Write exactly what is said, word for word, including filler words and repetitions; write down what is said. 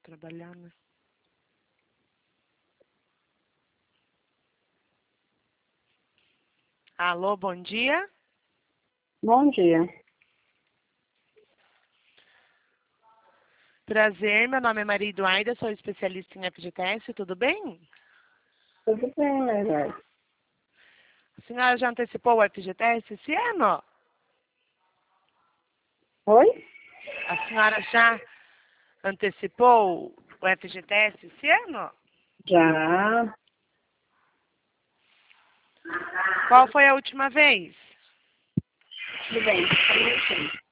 trabalhar, né? Alô, bom dia. Bom dia. Prazer, meu nome é Maria Eduarda, sou especialista em F G T S, tudo bem? Tudo bem, Maria? A senhora já antecipou o F G T S esse ano? Oi? A senhora já antecipou o F G T S esse ano? Já. Qual foi a última vez? Tudo bem. Só um minutinho.